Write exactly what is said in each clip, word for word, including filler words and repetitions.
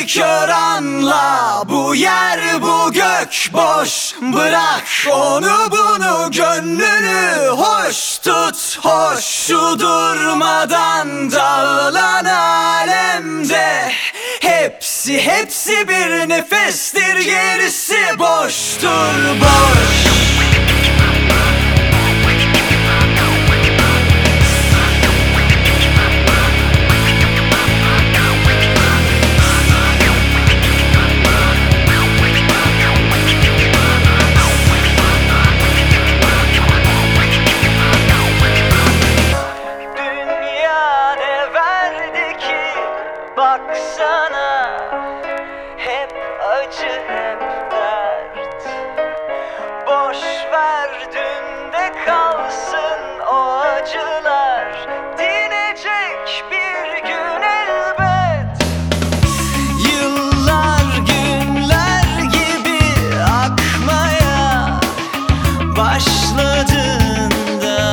kör anla, bu yer bu gök boş. Bırak onu bunu, gönlünü hoş tut. Hoş şu durmadan dağılan alemde Hepsi hepsi bir nefestir, gerisi boştur boş. Baksana, hep acı hep dert. Boş ver, dünde kalsın o acılar. Dinecek bir gün elbet. Yıllar günler gibi akmaya başladığında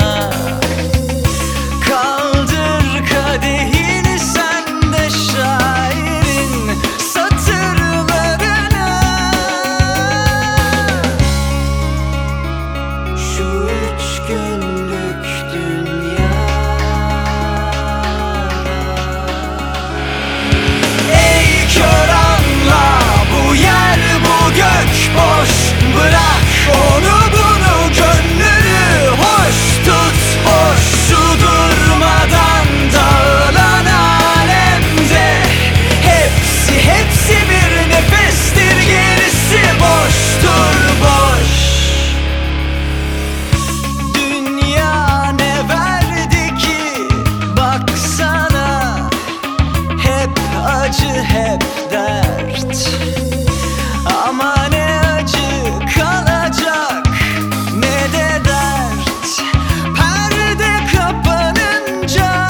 kaldır kadehini sen de şairin satırlarına. Şu üç günlük dünya. Ey kör anla, bu yer bu gök boş. Bırak onu bunu, gönlünü hoş tut. Hoş şu durmadan dağılan alemde Hepsi hepsi bir nefestir, gerisi boştur boş. Dünya ne verdi ki baksana, hep acı hep dert. Ama ne acı kalacak ne de dert. Perde kapanınca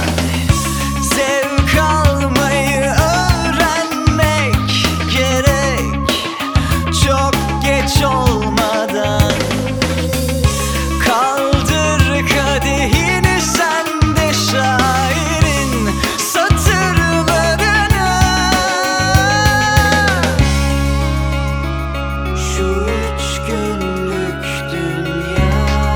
zevk almayı öğrenmek gerek, çok geç olmadan. Kaldır kadehini sen de şairin satırlarına. Şu üç günlük dünya.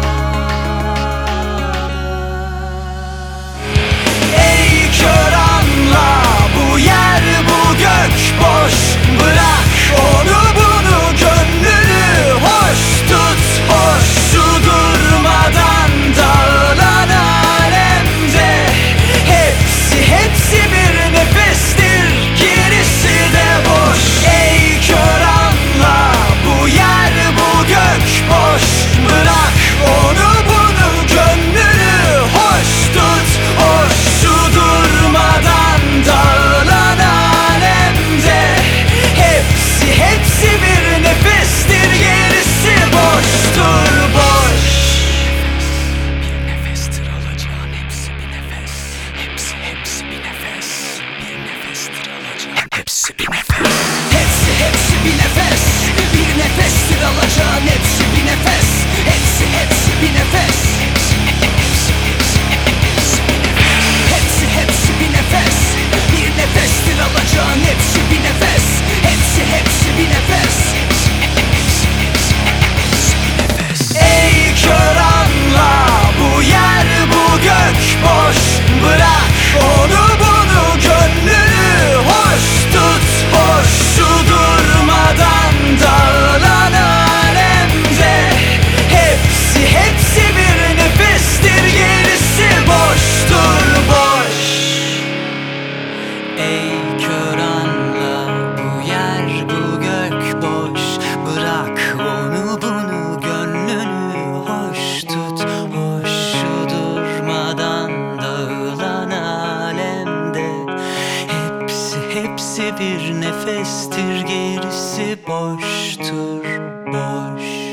Ey kör anla, bu yer bu gök boş. Bırak onu bunu, gönlünü hoş tut. Hoş şu durmadan dağılan alemde Hepsi hepsi bir nefestir, gerisi de boş. Ey kör anla, bu yer bu gök boş. Bırak onu bunu, gönlünü hoş tut. Hoş şu durmadan dağılan alemde Hepsi hepsi bir nefestir, gerisi boştur boş. Bir nefestir alacağın hepsi bir nefes. Hepsi hepsi bir nefes. Bir nefestir alacağın hepsi bir nefes. Hepsi hepsi bir nefes. Bir nefestir alacağın hepsi bir nefes. Hepsi hepsi bir nefes. Hepsi hepsi bir nefes. Bir nefestir alacağın hepsi bir nefes. Hepsi hepsi bir nefes. Ey kör anla, bu yer bu gök boş. Bırak onu bunu, gönlünü hoş tut. Hoş şu durmadan dağılan alemde Hepsi hepsi bir nefestir, gerisi boştur boş. Ey kör anla, bu yer bu gök boş. Bırak onu bunu, gönlünü hoş tut. Hoş şu durmadan dağılan alemde Hepsi hepsi bir nefestir, gerisi boştur boş.